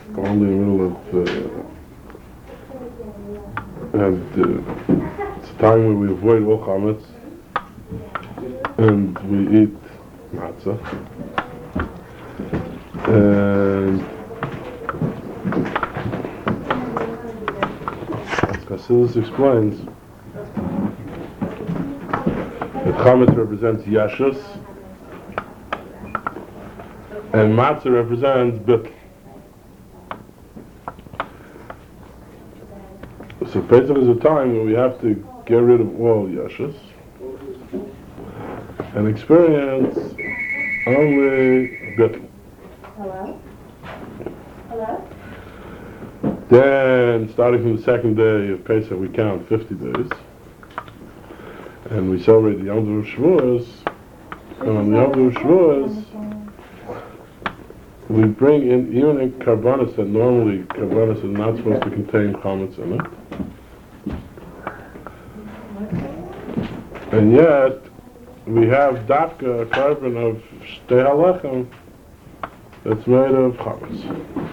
only in the middle of, it's a time when we avoid all chametz, and we eat matzah, and as Chassidus explains, that chametz represents yashus, and matzah represents bittul. So Pesach is a time when we have to get rid of all yashus and experience only bittul. Hello? Hello? Then, starting from the second day of Pesach, we count 50 days, and we celebrate the Yom Tov of Shavuos. And on the Yom Tov of Shavuos, we bring in even in karbanos that normally karbanos is not supposed to contain chametz in it. And yet, we have dafka, a carbon of shtei halechem that's made of chametz.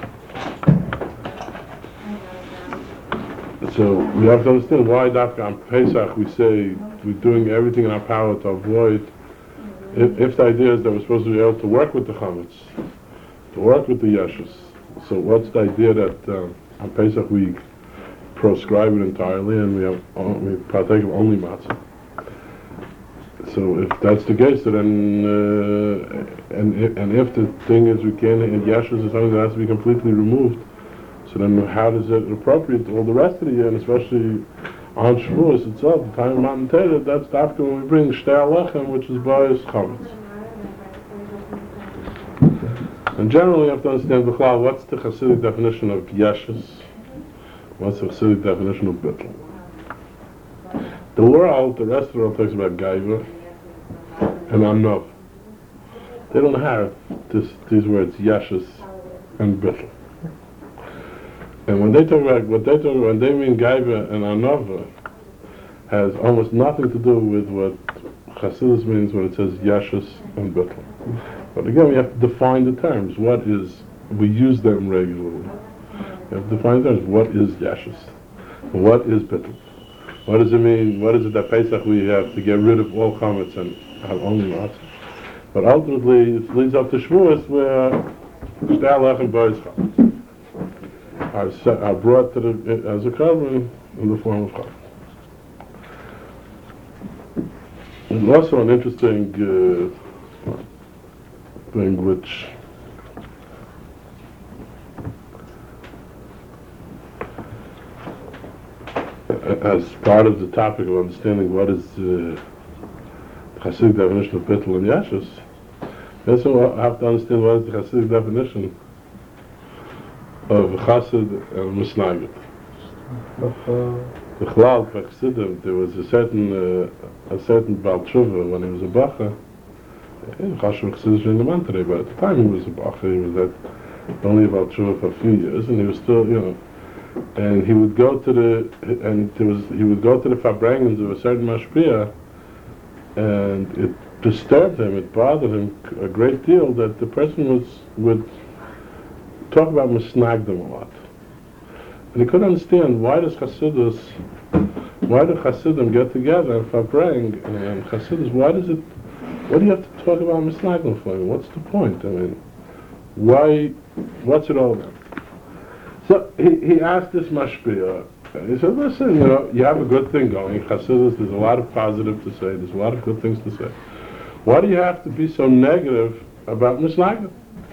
So we have to understand why dafka on Pesach we say we're doing everything in our power to avoid, if the idea is that we're supposed to be able to work with the chametz, to work with the yashus. So what's the idea that on Pesach we proscribe it entirely and we partake of only matzah? So if that's the case, then and if the thing is we can't, and yashus is something that has to be completely removed, so then how is it appropriate to all the rest of the year, and especially on Shavuos itself, the time of Matan Torah, that's after when we bring shtei halechem, which is bias chametz. And generally you have to understand b'chlal, what's the Hasidic definition of yashus? What's the Hasidic definition of bittul? The world, the rest of the world talks about gaiva and anov. They don't have these words yashus and bittul. And when they talk about when they mean gaiva and anova, has almost nothing to do with what Chassidus means when it says yashus and bittul. But again, we have to define the terms. What is, we use them regularly. We have to define the terms. What is yashus? What is bittul? What does it mean? What is it that Pesach we have to get rid of all chametz and have only matzah? But ultimately, it leads up to Shavuos where shtei halechem bois chametz are brought to as a covering in the form of chametz. There's also an interesting thing which as part of the topic of understanding what is the Hasidic definition of bittul and yashus, we also have to understand what is the Hasidic definition of chassid and misnagid. The Chlal for Chassidim, there was a certain Baal Tshuva when he was a bacha. Chashuv Chassidus in the man today, but at the time he was a bacha, he was only a Baal Tshuva for a few years, and he was still, and he would go to the farbrengens of a certain mashpia, and it disturbed him, it bothered him a great deal that the person would talk about misnagdim a lot. And he couldn't understand why do Chassidim get together for praying, and Chassidus, what do you have to talk about misnagdim for? What's the point? I mean, what's it all about? So he asked this mashpia, and he said, listen, you have a good thing going, Chassidus, there's a lot of positive to say, there's a lot of good things to say. Why do you have to be so negative about misnagdim?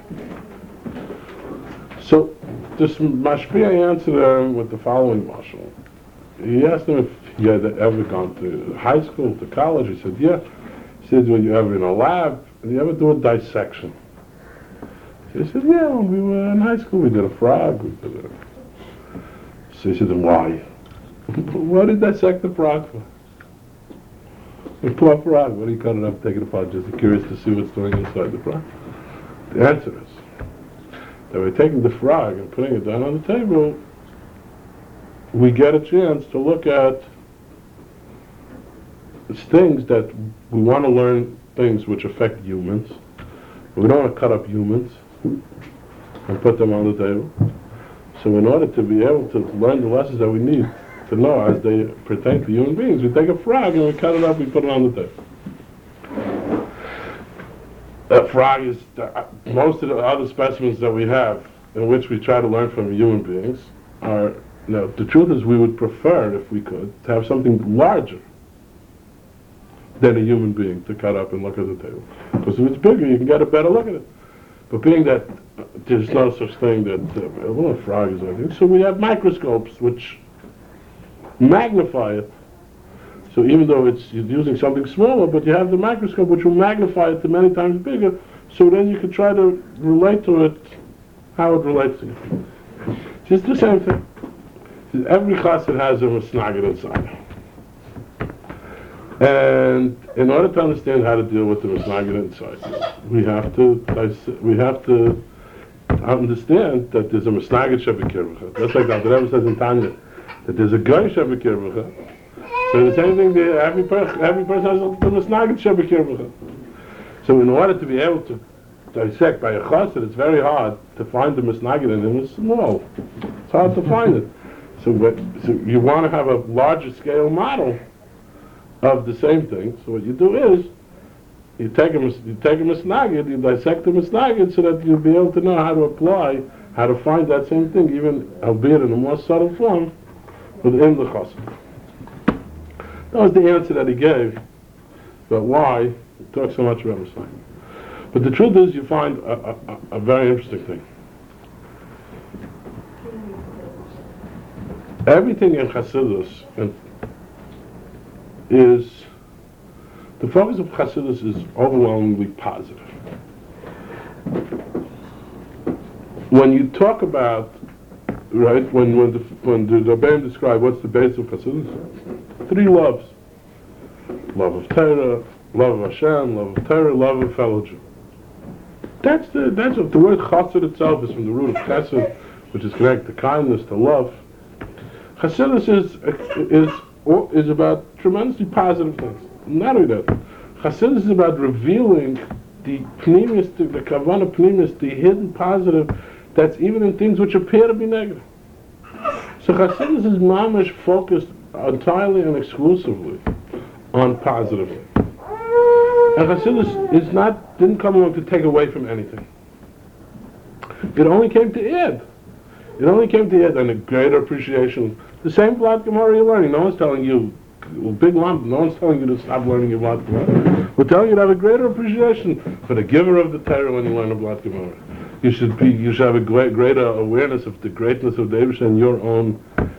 So this mashpia answered him with the following mashal. He asked him if he had ever gone to high school, to college. He said, yeah. He said, were you ever in a lab? Did you ever do a dissection? He said, yeah, when we were in high school, we did a frog. So he said, then why? Why did you dissect the frog for? The poor frog, what do you cut it up, take it apart, just curious to see what's going inside the frog? The answer is, that by taking the frog and putting it down on the table, we get a chance to look at things that we want to learn, things which affect humans. We don't want to cut up humans and put them on the table. So in order to be able to learn the lessons that we need to know as they pertain to human beings, we take a frog and we cut it up, we put it on the table. That frog is, most of the other specimens that we have in which we try to learn from human beings are, the truth is we would prefer, if we could, to have something larger than a human being to cut up and look at the table. Because if it's bigger, you can get a better look at it. But being that there's no such thing that, a frog is anything, so we have microscopes which magnify it. So even though you're using something smaller, but you have the microscope which will magnify it to many times bigger, so then you can try to relate to it how it relates to you. It's the same thing. Every chassid has a misnagid inside. And in order to understand how to deal with the misnagid inside, we have to understand that there's a misnagid shebekirbecha. Just like the Rebbe says in Tanya, that there's a goy shebekirbecha. So the same thing there, every person has the misnagid shebekirbecha. So in order to be able to dissect by a chassid, it's very hard to find the misnagid in him. It's small. It's hard to find it. So you want to have a larger scale model of the same thing. So what you do is you take a misnagid, you dissect the misnagid so that you'll be able to know how to apply, how to find that same thing, even albeit in a more subtle form, within the chassid. That was the answer that he gave, but why he talks so much about misnagid. But the truth is, you find a very interesting thing. Everything in Chassidus is, the focus of Chassidus is overwhelmingly positive. When you talk about, right, when the Rebbeim describe what's the base of Chassidus, 3 loves. Love of Torah, love of Hashem, love of Torah, love of fellow Jew. That's what the word chassid itself is from the root of chesed, which is connected to kindness, to love. Chassidus is about tremendously positive things. Not only that, Chassidus is about revealing the pneumis, the kavanah pneumis, the hidden positive that's even in things which appear to be negative. So Chassidus is mamish focused entirely and exclusively on positive things. And Chassidus didn't come along to take away from anything. It only came to add. It only came to add and a greater appreciation. The same Vlad Gemara you're learning. No one's telling you, big lump, no one's telling you to stop learning your Vlad Gemara. We're telling you to have a greater appreciation for the giver of the Torah when you learn a Vlad Gemara. You should have a greater awareness of the greatness of David and your own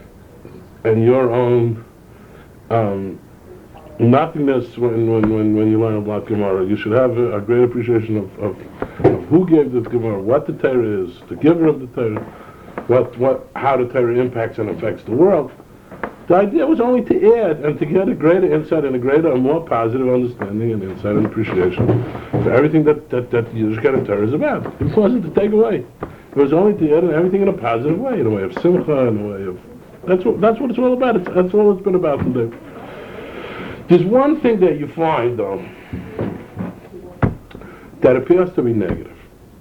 nothingness when you learn about Gemara. You should have a great appreciation of who gave this Gemara, what the Torah is, the giver of the Torah, how the Torah impacts and affects the world. The idea was only to add and to get a greater insight and a greater and more positive understanding and insight and appreciation for everything that Yiddishkeit Torah is about. It wasn't to take away. It was only to add everything in a positive way, in a way of simcha, in a way of... That's what it's all about. That's all it's been about today. There's one thing that you find, though, that appears to be negative.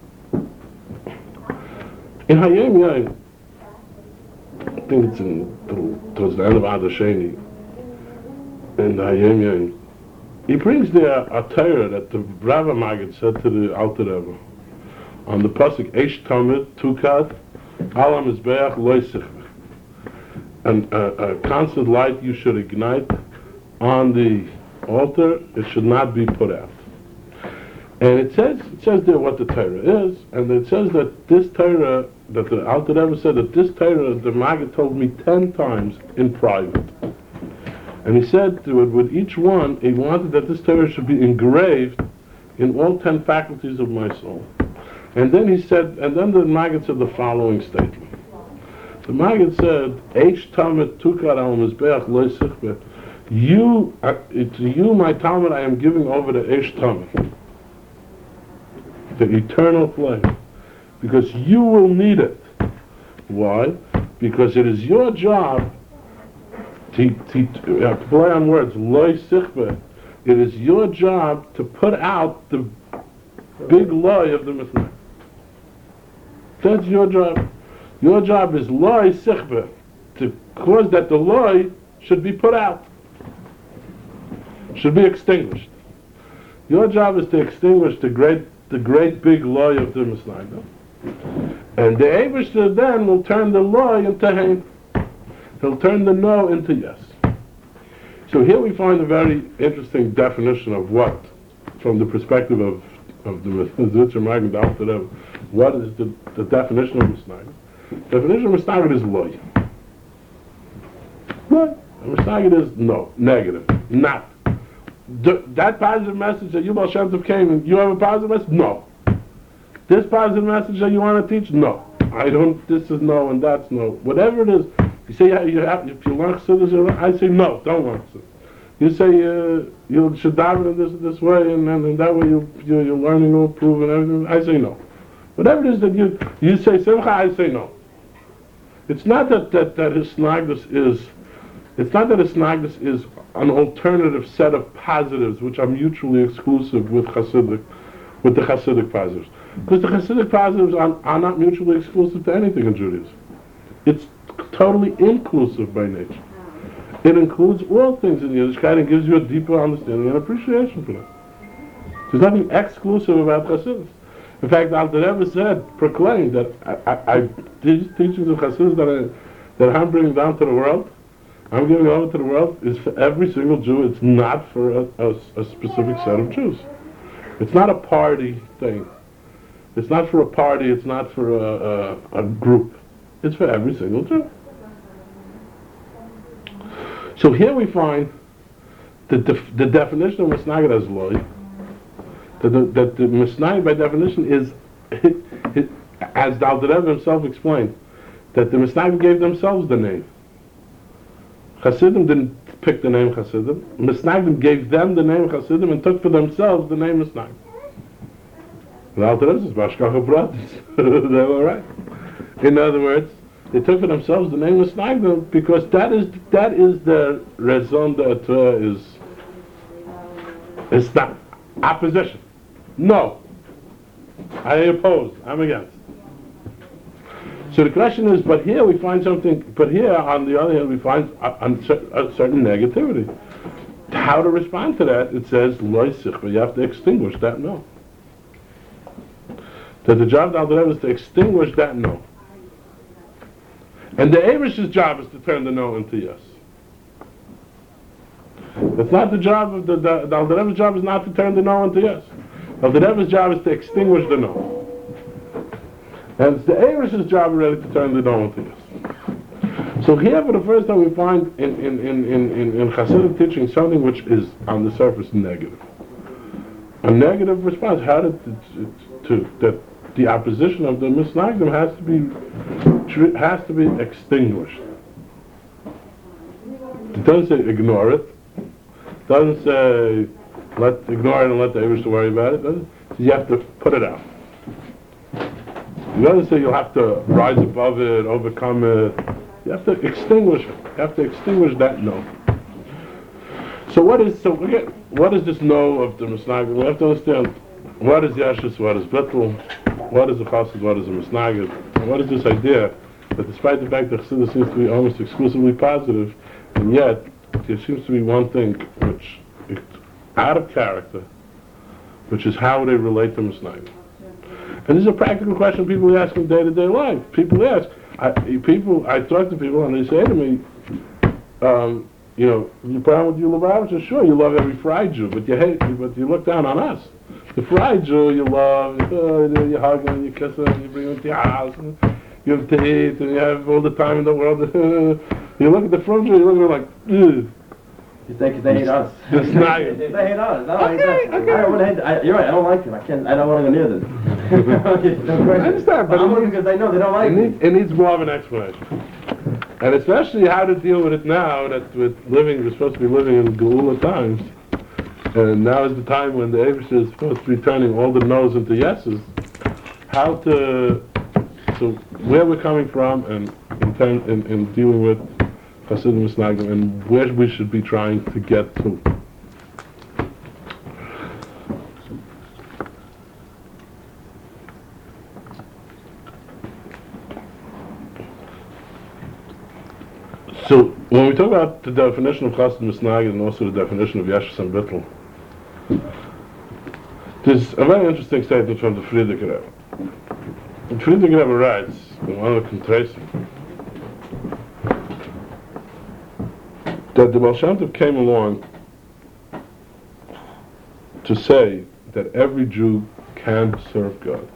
In Hayom Yom, I think it's towards the end of Adar Sheni, in the Hayom Yom, he brings there a Torah that the Rav Maggid said to the Alter Rebbe on the pasuk Eish Tamid Tukad Ala Mizbeach Lo Sichvech, and a constant light you should ignite on the altar, it should not be put out. And it says there what the Torah is, and it says that this Torah, that the Alter Rebbe said that this Torah, the Maggid told me 10 times in private. And he said with each one, he wanted that this Torah should be engraved in all 10 faculties of my soul. And then the Maggid said the following statement. The Maggid said, Eish Tamid Tukar al Mizbeach Lo Sichbeh. To you, my Talmud, I am giving over the Eish Tamid, the eternal flame, because you will need it. Why? Because it is your job to play on words, Lo Sichbeh. It is your job to put out the big lie of the Mishnah. That's your job. Your job is loy sichbe, to cause that the loy should be put out, should be extinguished. Your job is to extinguish the great big loy of the Misnagdim. And the Eibishter then will turn the loy into hein. He'll turn the no into yes. So here we find a very interesting definition of what, from the perspective of the Zutzer Magen Dalter, what is the definition of Misnagdim? Definition of Misnagdim is loy. Loy. Misnagdim is no, negative, not. That positive message that Yuval Shem Tov came and you have a positive message? No. This positive message that you want to teach? No. I don't, this is no and that's no. Whatever it is, you say if you learn Chassidus, I say no, don't learn Chassidus. You say you should daven in this way and that way your learning will improve and everything. I say no. Whatever it is that you say Simcha, I say no. It's not that Hisnagdus is, it's not that Hisnagdus is an alternative set of positives which are mutually exclusive with the Hasidic positives. Because the Hasidic positives are not mutually exclusive to anything in Judaism. It's totally inclusive by nature. It includes all things in Yiddishkeit and gives you a deeper understanding and appreciation for them. There's nothing exclusive about Hasidus. In fact, Alter Rebbe proclaimed that these teachings of Hasidus that I'm bringing down to the world, I'm giving over to the world, is for every single Jew. It's not for a specific set of Jews. It's not a party thing. It's not for a party. It's not for a group. It's for every single Jew. So here we find that the definition of Misnagid as loy, that the Misnagid by definition is, as the Alter Rebbe himself explained, that the Misnagid gave themselves the name. Hasidim didn't pick the name Hasidim. Misnagdim gave them the name Hasidim and took for themselves the name Misnagdim. The Alter Rebbe says, Bashkacha brothers. They were right. In other words, they took for themselves the name Misnagdim because that is the raison d'etre is not opposition. No. I oppose. I'm against. So the question is, but here we find something, but here on the other hand we find a certain negativity. How to respond to that? It says, loy sichva, you have to extinguish that no. That the job of the Alter Rebbe is to extinguish that no. And the Eibishter's job is to turn the no into yes. It's not the job of the Alter Rebbe's job is not to turn the no into yes. The Alter Rebbe's job is to extinguish the no. And it's the Eibishter's job really to turn the no into yes. So here for the first time we find in Hasidic teaching something which is on the surface negative. A negative response. How that the opposition of the Misnagdim has to be extinguished. It doesn't say ignore it. It doesn't say ignore it and let the Eibishter worry about it. So you have to put it out. It doesn't say you'll have to rise above it, overcome it. You have to extinguish it. You have to extinguish that no. So what is this no of the Misnagdim? We have to understand what is Yeshus, what is Bittul, what is the Chassid, what is the Misnagdim, and what is this idea that despite the fact that Chassidus seems to be almost exclusively positive, and yet there seems to be one thing which is out of character, which is how they relate to Misnagdim. And this is a practical question people ask in day-to-day life. People ask. I talk to people and they say to me, your problem with you Lubavitcher? Sure, you love every fried Jew, but you look down on us. The fried Jew you love, you hug him, you kiss him, you bring him to your house, and you have to eat, and you have all the time in the world. You look at the frum Jew, you look at him like, ugh. You think they hate us? It's not. They hate us. No, okay. I don't want to hate. You're right. I don't like them. I don't want to go near them. I understand, but I'm looking because I know they don't like me. It needs more of an explanation, and especially how to deal with it now that we're supposed to be living in Geula times, and now is the time when the Eibishter is supposed to be turning all the no's into yeses. So where we're coming from, and in dealing with Hasidim Misnagdim, and where we should be trying to get to. So when we talk about the definition of Chassid Misnagid and also the definition of Yeshus and Bittul, there's a very interesting statement from the Friedrich Rebbe. The Friedrich Rebbe writes in one of the Kontresim that the Baal Shem Tov came along to say that every Jew can serve God.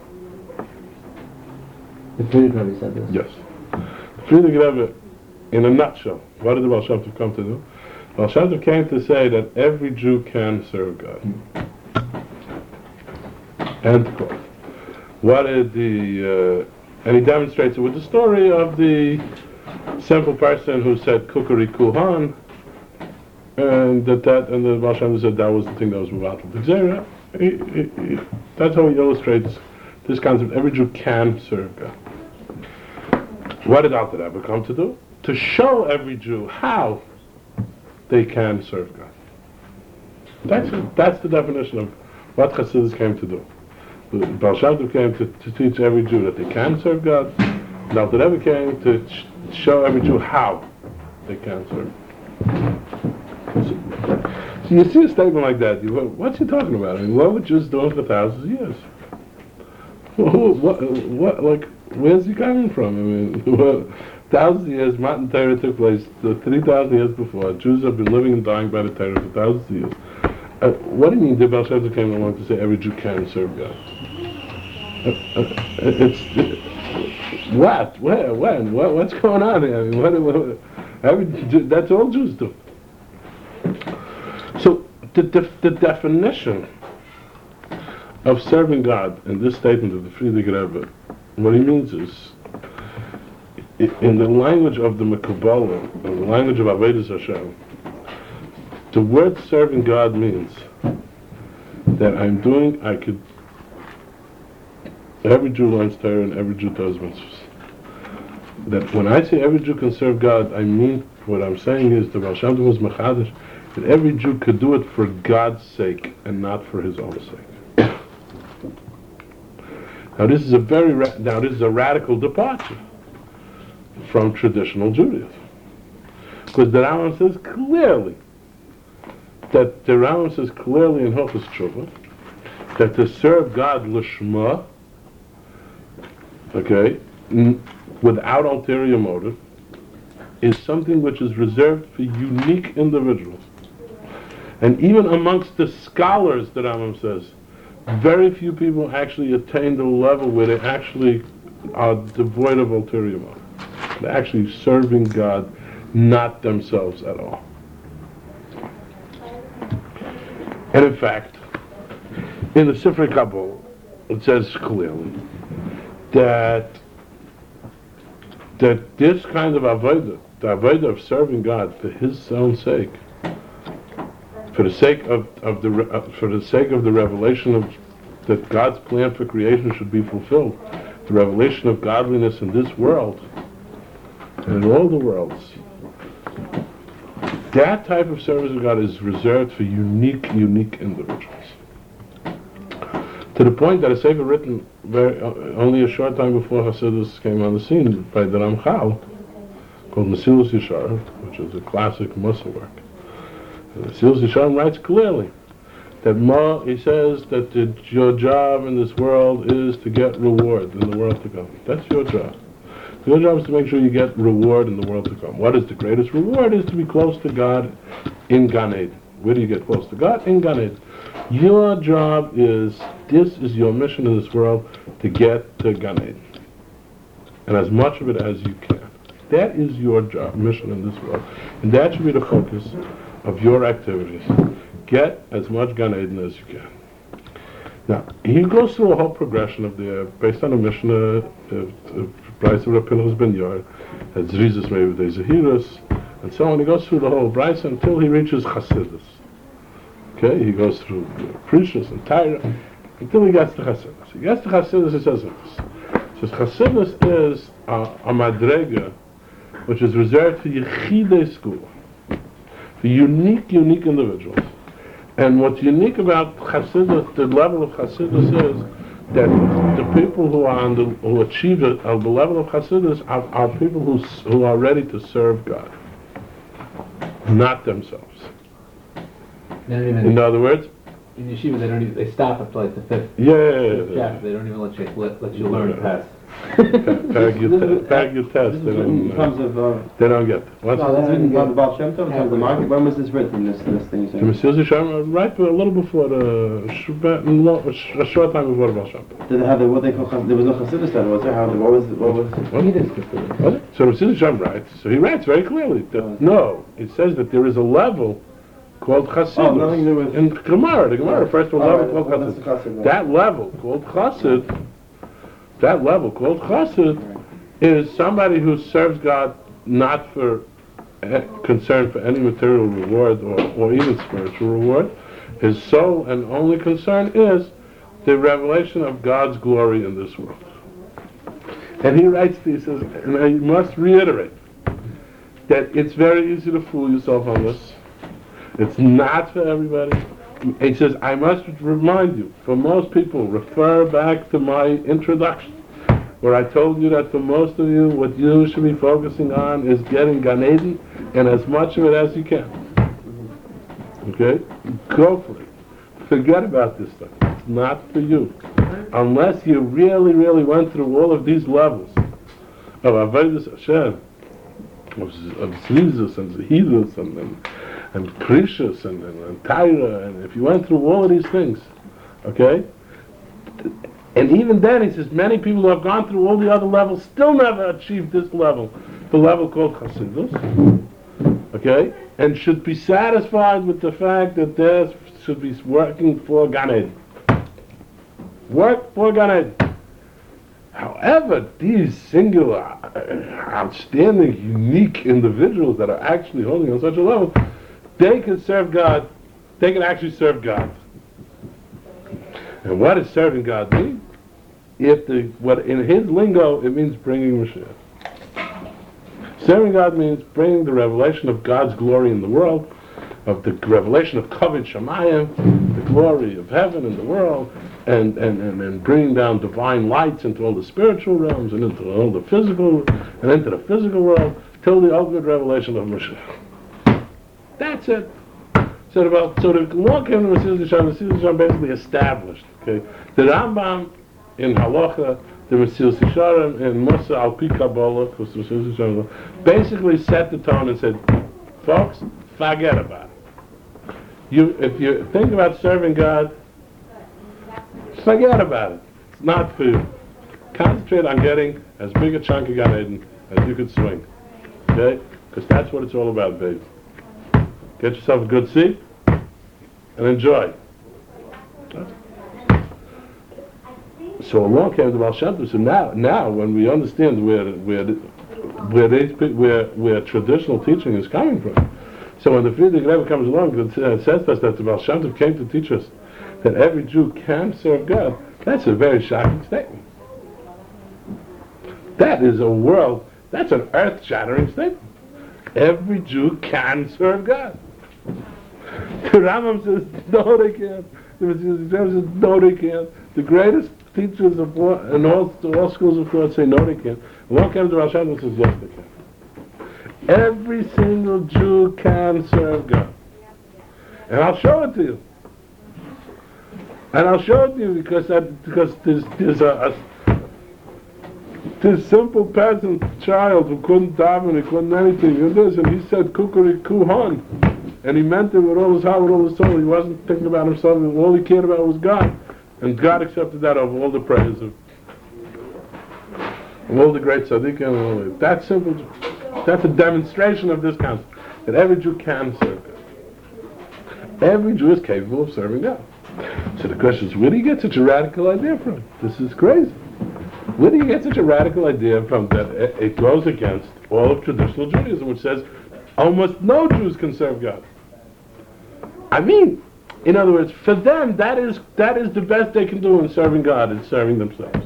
The Friedrich Rebbe said this. Yes. The Friedrich Rebbe, in a nutshell, what did the Baal Shem Tov come to do? Baal Shem Tov came to say that every Jew can serve God. End quote. What did and he demonstrates it with the story of the simple person who said kukari kuhan, and the Baal Shem Tov said that was the thing that was mevatel the Gzeira. That's how he illustrates this concept. Every Jew can serve God. What did Alter Rebbe come to do? To show every Jew how they can serve God. That's the definition of what Chassidus came to do. The Baal Shem Tov came to teach every Jew that they can serve God. And Alter Rebbe came to show every Jew how they can serve. So you see a statement like that, what's he talking about? I mean, what were Jews doing for thousands of years? Where's he coming from? I mean, thousands of years, Matan Torah took place 3,000 years before. Jews have been living and dying by the Torah for thousands of years. What do you mean the Baal Shem Tov came along to say every Jew can serve God? What? Where? When? What's going on here? I mean, that's all Jews do. So the definition of serving God in this statement of the Friedrich Rebbe, what he means is, in the language of the Mekubbalah, in the language of Avodas Hashem, the word serving God means that every Jew learns Torah and every Jew does mitzvahs. That when I say every Jew can serve God, I mean, what I'm saying is, the Baal Shem Tov was mechadish, that every Jew could do it for God's sake and not for his own sake. Now this is a radical departure from traditional Judaism, because the Rambam says clearly in Hilchos Tshuva that to serve God l'shma, without ulterior motive, is something which is reserved for unique individuals. And even amongst the scholars, the Rambam says, very few people actually attain the level where they actually are devoid of ulterior motive. They're actually serving God, not themselves at all. And in fact, in the Sifrei Kabbalah, it says clearly that this kind of avodah, the avodah of serving God for His own sake, for the sake of the revelation that God's plan for creation should be fulfilled, the revelation of godliness in this world and in all the worlds, that type of service of God is reserved for unique individuals. To the point that a sefer written only a short time before Hasidus came on the scene by the Ramchal, called Mesilas Yesharim, which is a classic Mussar work. And Mesilas Yesharim writes clearly that he says that your job in this world is to get reward in the world to come. That's your job. Your job is to make sure you get reward in the world to come. What is the greatest reward? Is to be close to God in Gan Eden. Where do you get close to God? In Gan Eden. Your job this is your mission in this world, to get to Gan Eden. And as much of it as you can. That is your job, mission in this world. And that should be the focus of your activities. Get as much Gan Eden as you can. Now, he goes through a whole progression based on a Mishnah, Bryce of Pinchas ben Yair, as Zrizas maybe the Zahirus, and so on. He goes through the whole Bryce until he reaches Chassidus. Okay, he goes through Precious and Tyra until he gets to Chassidus. He gets to Chassidus, he says this. He says Chassidus is a madrega which is reserved for Yechidei school, for unique individuals. And what's unique about Chassidus, the level of Chassidus, is that the people who achieve the level of Chassidus are people who are ready to serve God. not themselves. They don't even, In other words, in yeshiva, they stop after like the fifth yeah, chapter. They don't even let you learn past. Parag test. They In terms don't. of, They don't get. What's no, that's written by the Baal Shem Tov, in terms of the market. When was this written, this thing you The said? Mesilas Yesharim, right a little before the a short time before the Baal Shem Tov. Did they have what they call, there was no Chassidus then, was there? What was? What? He didn't consider it. Was it? So Mesilas Yesharim writes. So he writes very clearly that no, it says that there is a level called Chassidus. Oh, nothing to do with- In Gemara, the Gemara refers to a level called That's the Chassidus. Chassid. That level called Chassid. That level called Chassid is somebody who serves God not for concern for any material reward or even spiritual reward. His sole and only concern is the revelation of God's glory in this world. And he writes, he says, and I must reiterate that it's very easy to fool yourself on this. It's not for everybody. He says, I must remind you, for most people, refer back to my introduction, where I told you that for most of you, what you should be focusing on is getting Gan Eden and as much of it as you can. Okay? Go for it. Forget about this stuff. It's not for you. Unless you really, really went through all of these levels of Avodas Hashem, of Zizus and Zehidus and Krishus and Taira, and if you went through all of these things, okay? And even then, he says, many people who have gone through all the other levels still never achieved this level, the level called Chassidus, okay? And should be satisfied with the fact that they should be working for Gan Eden. Work for Gan Eden. However, these singular, outstanding, unique individuals that are actually holding on such a level, they can serve God. They can actually serve God. And what does serving God mean? What in his lingo, it means bringing Mashiach. Serving God means bringing the revelation of God's glory in the world, of the revelation of Kavod Shamayim, the glory of heaven in the world, and bringing down divine lights into all the spiritual realms and into all the physical and into the physical world till the ultimate revelation of Mashiach. That's it. So the law came to Mesilas Yesharim basically established. Okay, the Rambam in Halacha, the Mesilas Yesharim in Musa al Pi Kabbalah, basically set the tone and said, folks, forget about it. If you think about serving God, forget about it. It's not for you. Concentrate on getting as big a chunk of Gan Eden as you could swing. Okay? Because that's what it's all about, baby. Get yourself a good seat and enjoy. So along came the Baal Shem Tov. So now when we understand where traditional teaching is coming from, so when the Frierdiker Rebbe comes along and says to us that the Baal Shem Tov came to teach us that every Jew can serve God, that's a very shocking statement. That is that's an earth-shattering statement. Every Jew can serve God. The Rambam says, no they can't. The Mesilas Yesharim says, no they can't. The greatest teachers of in all schools of thought say, no they can't. And one comes to Baal Shem Tov and says, yes they can. Every single Jew can serve God. And I'll show it to you. And I'll show it to you because there's this simple peasant child who couldn't daven, he couldn't anything, and he said Kukuri Han, and he meant it with all his heart, with all his soul. He wasn't thinking about himself, and all he cared about was God. And God accepted that over all the praise of all the great tzaddikim and all that. That's simple. That's a demonstration of this concept, that every Jew can serve God. Every Jew is capable of serving God. So the question is, where do you get such a radical idea from? This is crazy. Where do you get such a radical idea from that it goes against all of traditional Judaism, which says almost no Jews can serve God? I mean, in other words, for them, that is the best they can do in serving God, is serving themselves.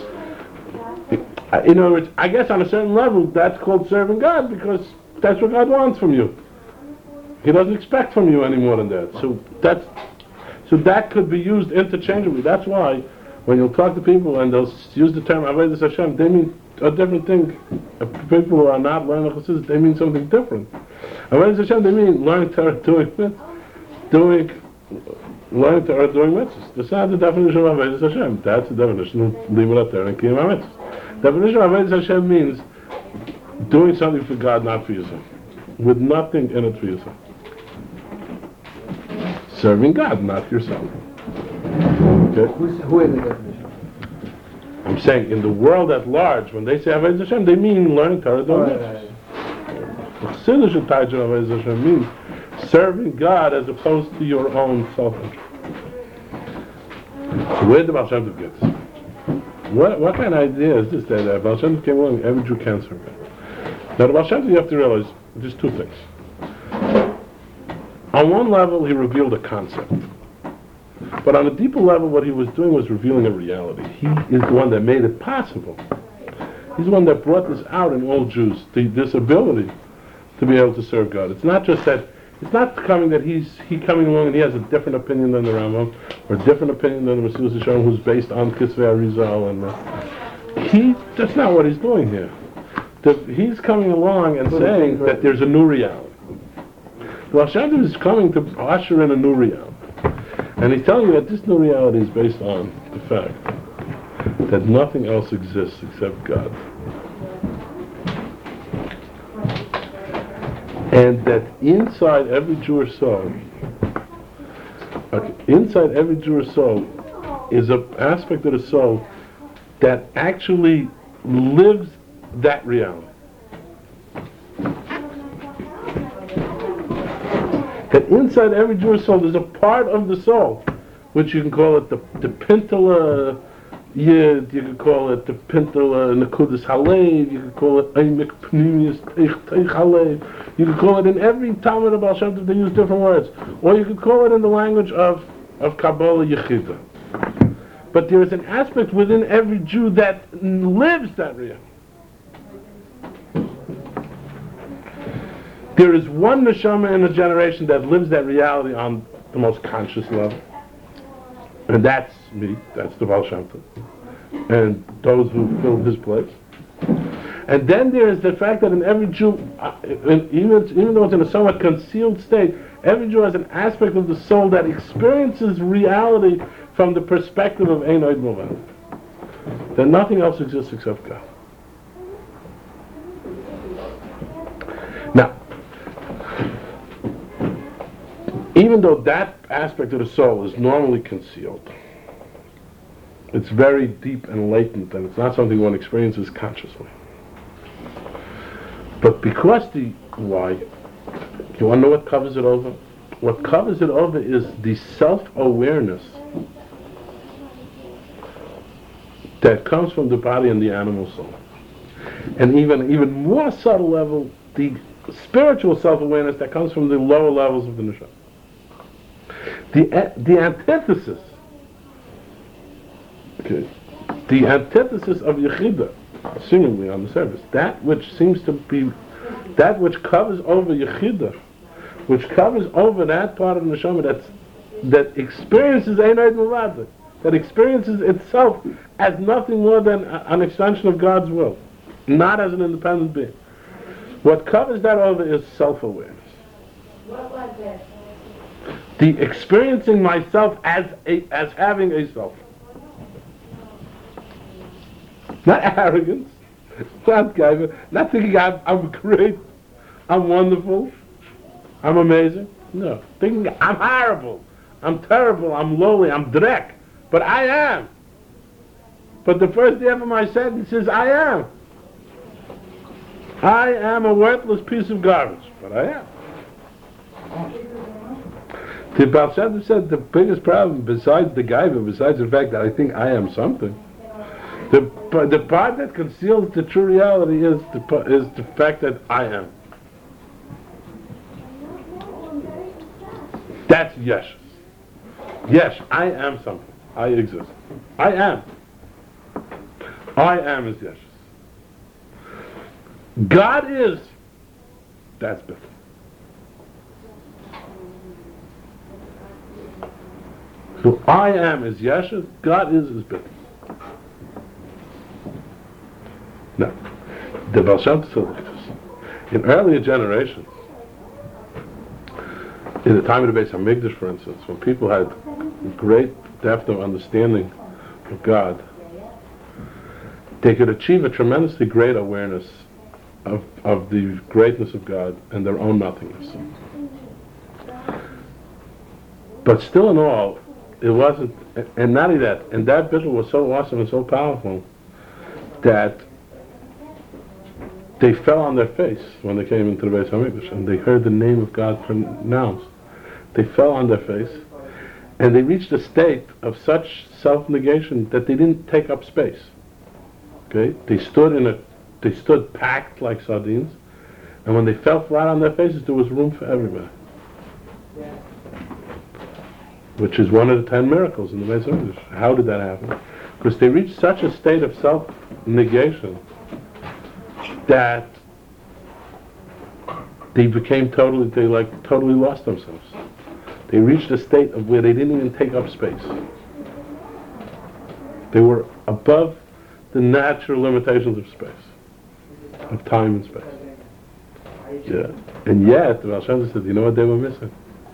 In other words, I guess on a certain level, that's called serving God because that's what God wants from you. He doesn't expect from you any more than that. So that could be used interchangeably. That's why when you'll talk to people and they'll use the term Avodas Hashem, they mean a different thing. People who are not learning Chassidus, they mean something different. Avodas Hashem, they mean learning Torah, learning Torah, doing mitzvahs. That's not the definition of Avodas Hashem. That's the definition of Limud Torah and Kiyum HaMitzvahs. The definition of Avodas Hashem means doing something for God, not for yourself, with nothing in it for yourself. Serving God, not yourself. Okay? Who is the definition? I'm saying in the world at large, when they say Avodas Hashem, they mean learning Torah, doing mitzvahs. Chassidus Taijah Avodas Hashem means serving God as opposed to your own self-interest. So where did the Baal Shem Tov get this? What kind of idea is this that Baal Shem Tov came along and every Jew can serve God? Now the Baal Shem Tov, you have to realize there's two things. On one level, he revealed a concept. But on a deeper level, what he was doing was revealing a reality. He is the one that made it possible. He's the one that brought this out in all Jews, this ability to be able to serve God. It's not just that, it's not coming that he coming along and he has a different opinion than the Rambam, or a different opinion than the Mesilas Yesharim, who's based on Kisvei Arizal, and that's not what he's doing here. He's coming along and saying that there's a new reality. Baal Shem Tov is coming to usher in a new reality. And he's telling you that this new reality is based on the fact that nothing else exists except God. And that inside every Jewish soul, is an aspect of the soul that actually lives that reality. That inside every Jewish soul there's a part of the soul, which you can call it the Pintala Yid, you could call it the Pintala Nekudas Halev, you could call it Eimek Pnimius Teich Halev, you could call it in every Talmud of Baal Shem Tov, they use different words, or you could call it in the language of Kabbalah Yechida. But there is an aspect within every Jew that lives that reality. There is one neshama in a generation that lives that reality on the most conscious level. And that's me, that's the Baal Shem Tov, and those who filled his place. And then there is the fact that in every Jew, even though it's in a somewhat concealed state, every Jew has an aspect of the soul that experiences reality from the perspective of Ein Od Milvado. That nothing else exists except God. Now, even though that aspect of the soul is normally concealed, it's very deep and latent, and it's not something one experiences consciously. But because why? You want to know what covers it over? What covers it over is the self-awareness that comes from the body and the animal soul. And even more subtle level, the spiritual self-awareness that comes from the lower levels of the neshama. The antithesis, the antithesis of Yechida, seemingly on the surface, that which seems to be, that which covers over Yechida, which covers over that part of the neshama that experiences Ein Od Milvado, that experiences itself as nothing more than an extension of God's will, not as an independent being. What covers that over is self-awareness. What was it? The experiencing myself as having a self. Not arrogance, not gaiva, not thinking I'm great, I'm wonderful, I'm amazing. No, thinking I'm horrible, I'm terrible, I'm lowly, I'm drek, but I am. But the first half of my sentence is I am. I am a worthless piece of garbage, but I am. The Baal Shem Tov said the biggest problem, besides the gaiva, besides the fact that I think I am something, the part that conceals the true reality is the fact that I am. That's yesh. Yes, I am something. I exist. I am. I am is yesh. God is. That's better. So I am is Yeshua, God is better. Now, The Baal Shem Tov said like this. In earlier generations, in the time of the Beis Hamikdash, for instance, when people had great depth of understanding of God, they could achieve a tremendously great awareness of the greatness of God and their own nothingness. But still in all, it wasn't, and not only that, and that bittul was so awesome and so powerful that they fell on their face when they came into the Beis Hamikdash and they heard the name of God pronounced. They fell on their face and they reached a state of such self-negation that they didn't take up space. Okay? They stood packed like sardines, and when they fell flat on their faces, there was room for everybody. Which is one of the 10 miracles in the Beis Hamikdash. How did that happen? Because they reached such a state of self-negation that they became totally lost themselves. They reached a state of where they didn't even take up space. They were above the natural limitations of space, of time and space. Yeah. And yet, the Baal Shem Tov said, you know what they were missing?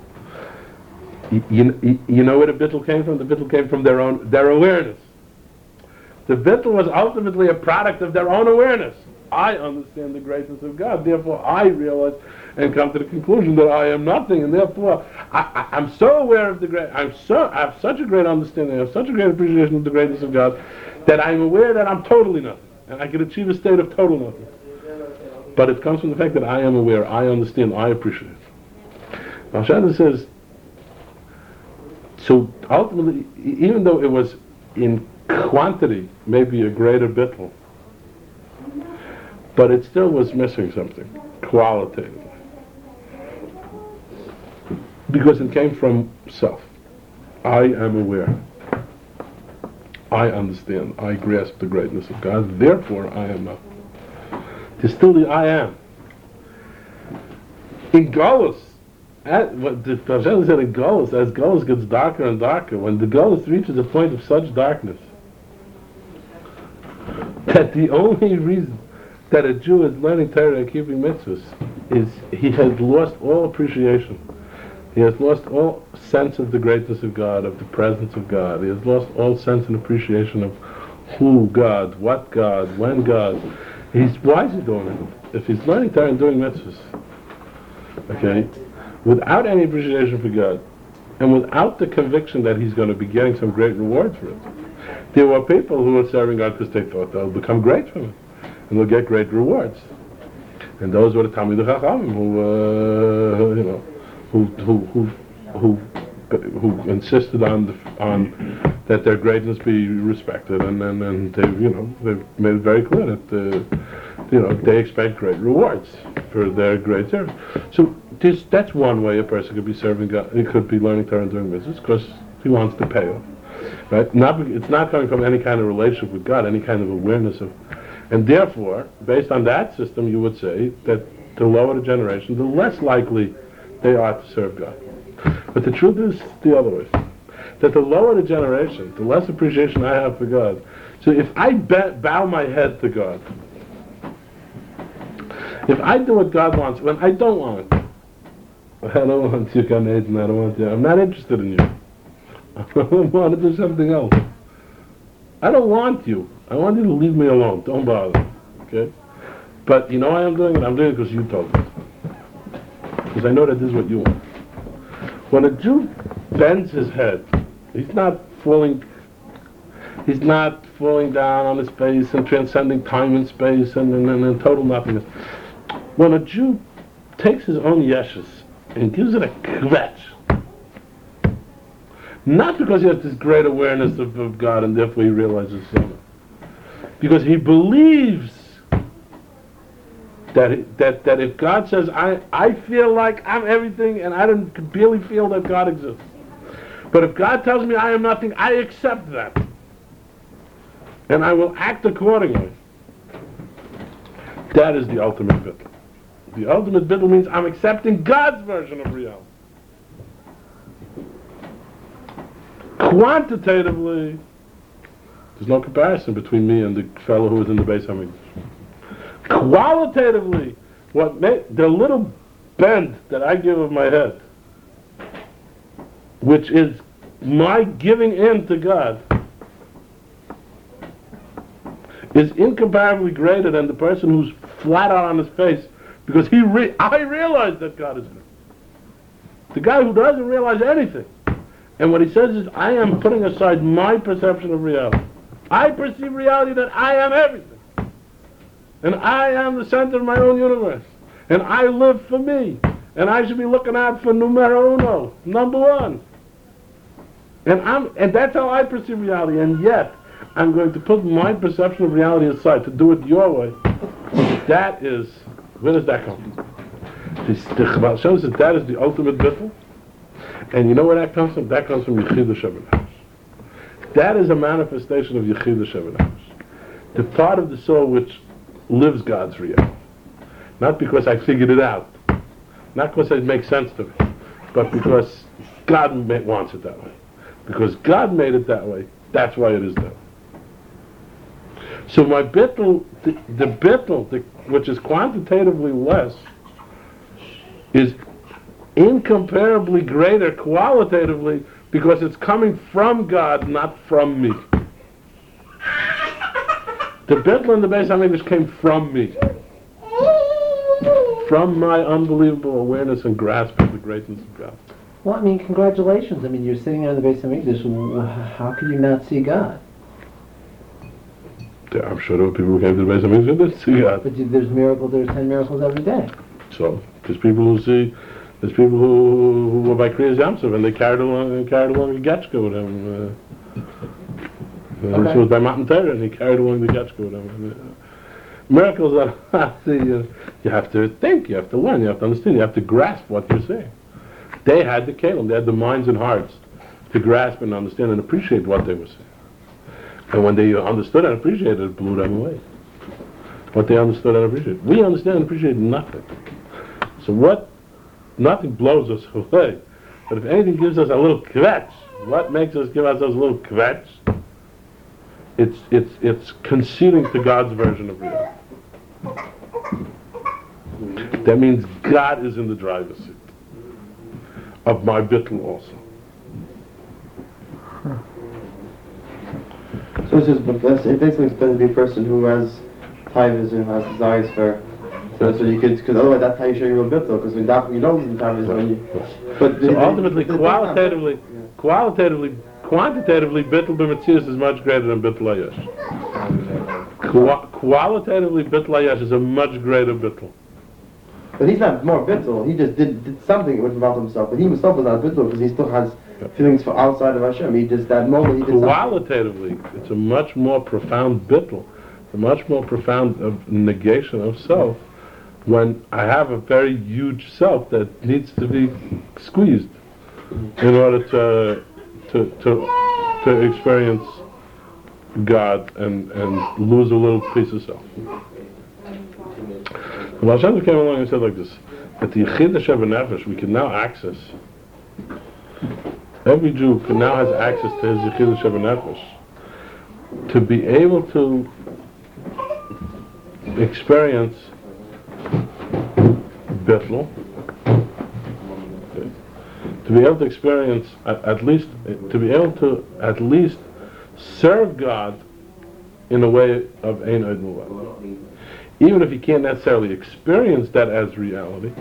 You know where the bittul came from? The bittul came from their awareness. The bittul was ultimately a product of their own awareness. I understand the greatness of God, therefore I realize and come to the conclusion that I am nothing, and therefore I'm so aware of the great. I have such a great understanding, I have such a great appreciation of the greatness of God, that I'm aware that I'm totally nothing, and I can achieve a state of total nothing. But it comes from the fact that I am aware, I understand, I appreciate. Baal Shem Tov says, so ultimately, even though it was in quantity maybe a greater bittul, but it still was missing something qualitatively, because it came from self. I am aware, I understand, I grasp the greatness of God, therefore I am not. There's still the I am. In Golus, what the Baal Shem Tov said in Golus, as Golus gets darker and darker, when the Golus reaches a point of such darkness that the only reason that a Jew is learning Torah and keeping mitzvahs is he has lost all appreciation. He has lost all sense of the greatness of God, of the presence of God. He has lost all sense and appreciation of who God, what God, when God. Why is he doing it? If he's learning Torah and doing mitzvahs, okay, without any appreciation for God, and without the conviction that he's going to be getting some great reward for it. There were people who were serving God because they thought they'll become great from it, and they'll get great rewards. And those were the Talmidei Chachamim who insisted on that their greatness be respected, and they made it very clear that they expect great rewards for their great service. So that's one way a person could be serving God. He could be learning Torah and doing business because he wants to pay off. Right? It's not coming from any kind of relationship with God, any kind of awareness of, and therefore, based on that system, you would say that the lower the generation, the less likely they are to serve God. But the truth is the other way. That the lower the generation, the less appreciation I have for God. So if I bow my head to God, if I do what God wants when I don't want it, I don't want you, Gan Eden, I don't want you, I'm not interested in you. I want to do something else. I don't want you. I want you to leave me alone. Don't bother. Okay? But you know why I'm doing it? I'm doing it because you told me. Because I know that this is what you want. When a Jew bends his head, he's not falling down on his face and transcending time and space and total nothingness. When a Jew takes his own yeshus and gives it a kvetch, not because he has this great awareness of God and therefore he realizes something, because he believes that if God says, I feel like I'm everything and I don't barely feel that God exists. But if God tells me I am nothing, I accept that. And I will act accordingly. That is the ultimate bittul. The ultimate bittul means I'm accepting God's version of reality. Quantitatively, there's no comparison between me and the fellow who was in the Beis Hamikdash. Qualitatively, the little bend that I give of my head, which is my giving in to God, is incomparably greater than the person who's flat out on his face because I realize that God is good. The guy who doesn't realize anything. And what he says is, I am putting aside my perception of reality. I perceive reality that I am everything. And I am the center of my own universe. And I live for me. And I should be looking out for numero uno, number one. And that's how I perceive reality. And yet, I'm going to put my perception of reality aside to do it your way. That is, where does that come from? The Chabad shows that that is the ultimate bittul. And you know where that comes from? That comes from Yechidah Shebenash. That is a manifestation of Yechidah Shebenash. The part of the soul which lives God's reality. Not because I figured it out. Not because it makes sense to me. But because God wants it that way. Because God made it that way, that's why it is that way. So my bittul, the bittul, which is quantitatively less, is incomparably greater qualitatively because it's coming from God, not from me. The bittul in the Beis HaMikdash came from me. From my unbelievable awareness and grasp of the greatness of God. Well, I mean, congratulations. I mean, you're sitting there in the Beis HaMikdash. How could you not see God? Yeah, I'm sure there were people who came to the Beis HaMikdash who didn't see God. But there's 10 miracles every day. So, there's people who were by Kriyas Yamsuf and they carried along a getchka with him. This was by Matan Torah and he carried along the getchka with him. Miracles are, you have to think, you have to learn, you have to understand, you have to grasp what you're saying. They had the kelim, they had the minds and hearts to grasp and understand and appreciate what they were saying. And when they understood and appreciated, it blew them away. What they understood and appreciated. We understand and appreciate nothing. So nothing blows us away. But if anything gives us a little kvetch, what makes us give ourselves a little kvetch? It's conceding to God's version of reality. That means God is in the driver's seat of my bittul also. So it's just, it basically explains to be a person who has taivas and has desires for, so you could, because otherwise that's how you show your real bittul, because you don't listen to taivas when you, but so ultimately, quantitatively, bittul b'metzias is much greater than bittul hayesh. Qualitatively, bittul hayesh is a much greater bittul. But he's not more bittul. He just did something about himself. But he himself was not bittul because he still has feelings for outside of Hashem. He just that moment he did qualitatively, something. It's a much more profound bittul, a much more profound negation of self. When I have a very huge self that needs to be squeezed in order to experience God and lose a little piece of self. The Baal Shem Tov came along and said like this, that the Yechidah Shebenefesh we can now access. Every Jew now has access to his Yechidah Shebenefesh to be able to experience bittul, to be able to experience at least serve God in a way of Ein Od Milvado. Even if he can't necessarily experience that as reality,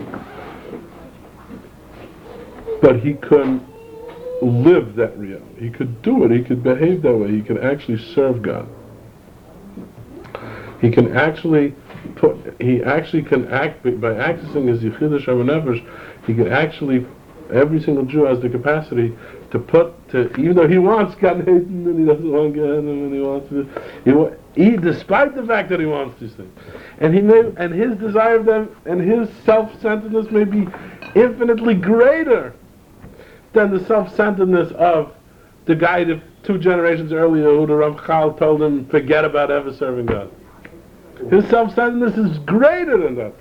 but he could live that reality. He could do it. He could behave that way. He could actually serve God. He can actually can act by accessing his Yechidah Shebenefesh. He can actually, every single Jew has the capacity even though he wants Gan Eden and he doesn't want Gan Eden and he wants despite the fact that he wants these things, and his desire of them and his self-centeredness may be infinitely greater than the self-centeredness of the guy that 2 generations earlier who the Ramchal told him forget about ever serving God. His self-centeredness is greater than that,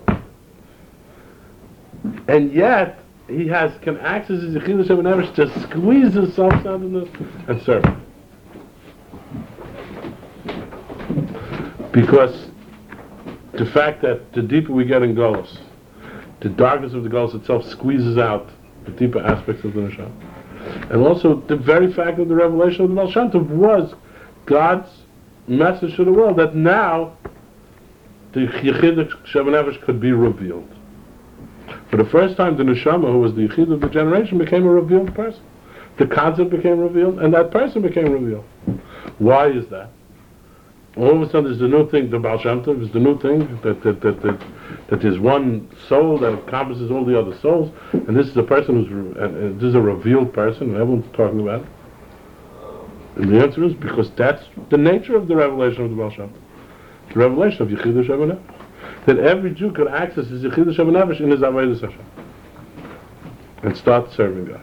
and yet he can access his Yechidah Shebenefesh to squeeze his self-centeredness and serve. Because the fact that the deeper we get in Golus, the darkness of the Golus itself squeezes out the deeper aspects of the Neshama. And also the very fact of the revelation of the Baal Shem Tov was God's message to the world that now the Yechid Shevanefesh could be revealed. For the first time, the Neshama, who was the Yechid of the generation, became a revealed person. The concept became revealed, and that person became revealed. Why is that? All of a sudden, there's the new thing. The Baal Shem Tov is the new thing that there's one soul that encompasses all the other souls, and this is a person and this is a revealed person, and everyone's talking about it. And the answer is because that's the nature of the revelation of the Baal Shem Tov. The revelation of Yechidah Shevanefesh. That every Jew could access his Yechidah Shevanefesh in his Avodas Hashem and start serving God.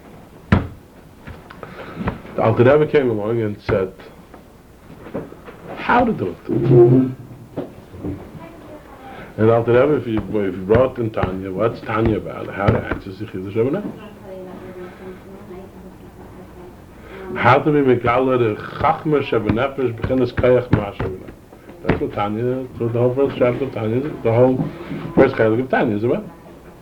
The Alter Rebbe came along and said how to do it. And the Alter Rebbe, if you brought in Tanya, what's Tanya about? How to access Yechidah Shevanefesh. How to be Megala the Chachma Shevanefesh B'chinas Kayach Ma Shevanefesh. That's what Tanya, so the whole first chapter of Tanya, the whole first chapter of Tanya is about.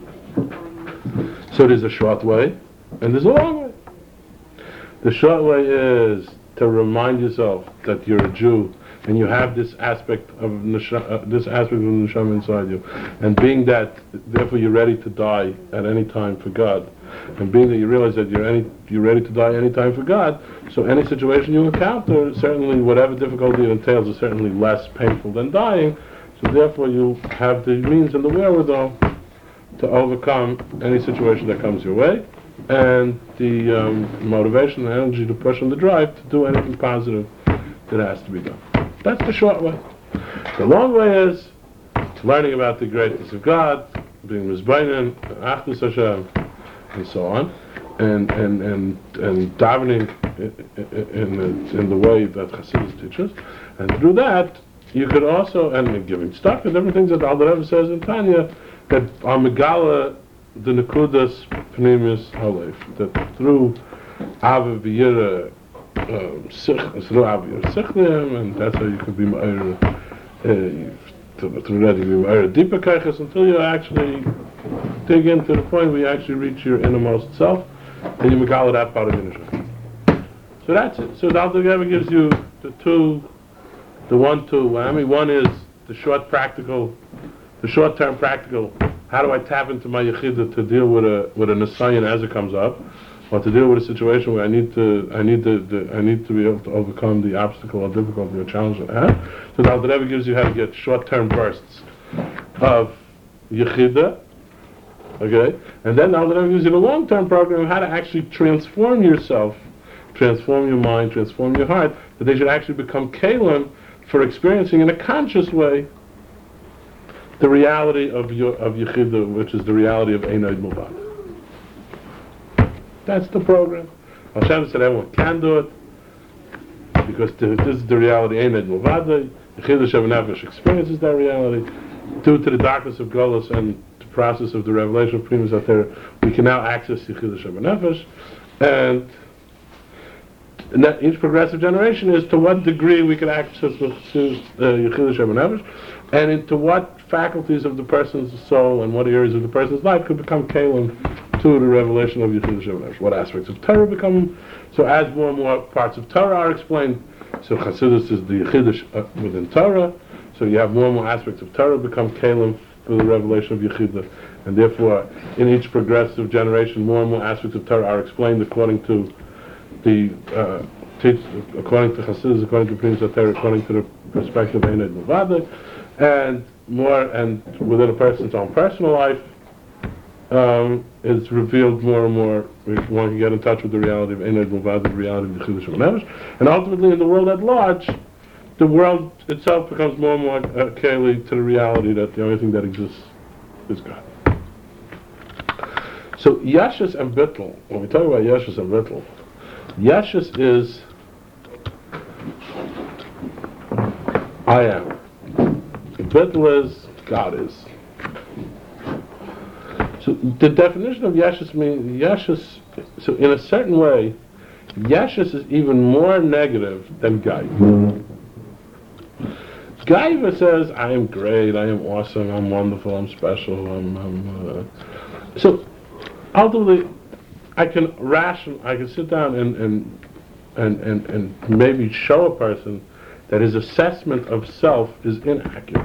So there's a short way, and there's a long way. The short way is to remind yourself that you're a Jew, and you have this aspect of the Neshama inside you, and being that, therefore you're ready to die at any time for God, and being that you realize that you're ready to die any time for God, so any situation you encounter, certainly whatever difficulty it entails, is certainly less painful than dying, so therefore you have the means and the wherewithal to overcome any situation that comes your way, and the motivation and energy to push and the drive to do anything positive that has to be done. That's the short way. The long way is learning about the greatness of God, being Mizbainen, Achdus Hashem, and so on, and davening in the way that Chassidus teaches, and through that you could also, and giving stuff and different things that the Alter Rebbe says in Tanya, that are Megala the Nekudas Pneumius Halef, that through Ava V'yira through Ava Sichlim, and that's how you could be through that you can be Ma'ir deeper Kaiches until you actually dig into the point where you actually reach your innermost self, and you Megala that part of the Neshama. So that's it. So the Alter Rebbe gives you the 1-2 whammy. One is the short-term practical. How do I tap into my Yechidah to deal with a Nisayan as it comes up, or to deal with a situation where I need to be able to overcome the obstacle or difficulty or challenge that I have. So the Alter Rebbe gives you how to get short-term bursts of Yechidah, okay, and then the Alter Rebbe gives you the long-term program of how to actually transform yourself, transform your mind, transform your heart, that they should actually become Kalim for experiencing in a conscious way the reality of Yechidah, which is the reality of Ein Od Milvado. That's the program. Hashem said everyone can do it, because this is the reality, Ein Od Milvado. Yechidah Shevanefesh experiences that reality. Due to the darkness of Golus and the process of the revelation of Primus Atera, we can now access Yechidah Shevanefesh, and that each progressive generation is to what degree we can access Yechidah Shevanefesh, and into what faculties of the person's soul and what areas of the person's life could become Kalim to the revelation of Yechidah Shevanefesh. What aspects of Torah become, so as more and more parts of Torah are explained, so Chassidus is the Yechidah within Torah, so you have more and more aspects of Torah become Kalim for the revelation of Yechidah, and therefore in each progressive generation more and more aspects of Torah are explained according to the according to Chassidus, according to Primus Atera, according to the perspective of Ein Od Milvado, and more, and within a person's own personal life, it's revealed more and more. One can get in touch with the reality of Ein Od Milvado, the reality of the Yechidah Shevanefesh, and ultimately in the world at large, the world itself becomes more and more keli to the reality that the only thing that exists is God. So Yashus and Bittul, when we talk about Yashus and Bittul, Yashus is I am. Bittul is God is. So the definition of Yashus means Yashus. So in a certain way, Yashus is even more negative than Gai. Gaiva says, I am great, I am awesome, I'm wonderful, I'm special, So, ultimately, I can sit down and maybe show a person that his assessment of self is inaccurate.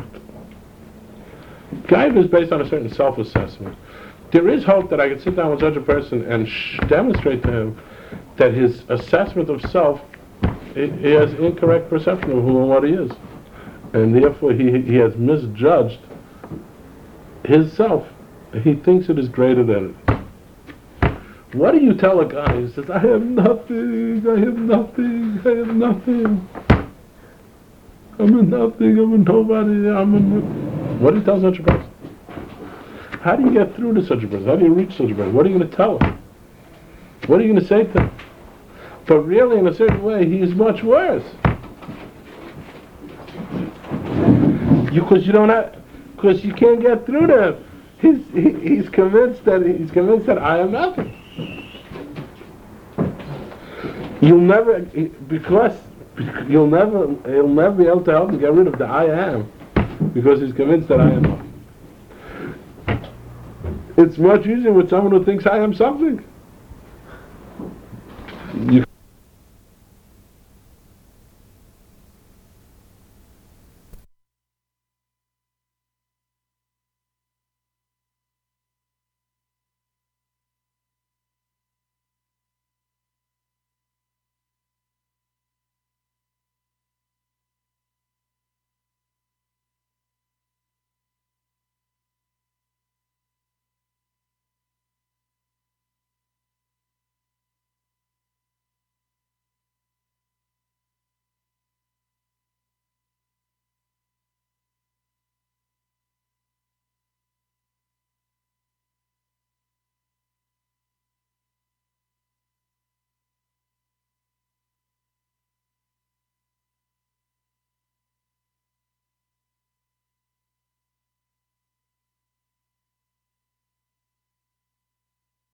Gaiva is based on a certain self-assessment. There is hope that I can sit down with such a person and demonstrate to him that his assessment of self, he has incorrect perception of who and what he is. And therefore he has misjudged his self. He thinks it is greater than it is. What do you tell a guy who says, I have nothing, I have nothing, I have nothing. I'm a nothing, I'm a nobody, What do you tell such a person? How do you get through to such a person? How do you reach such a person? What are you going to tell him? What are you going to say to him? But really, in a certain way, he is much worse. Because you can't get through to him. He's convinced that I am nothing. He'll never be able to help me get rid of the I am, because he's convinced that I am nothing. It's much easier with someone who thinks I am something.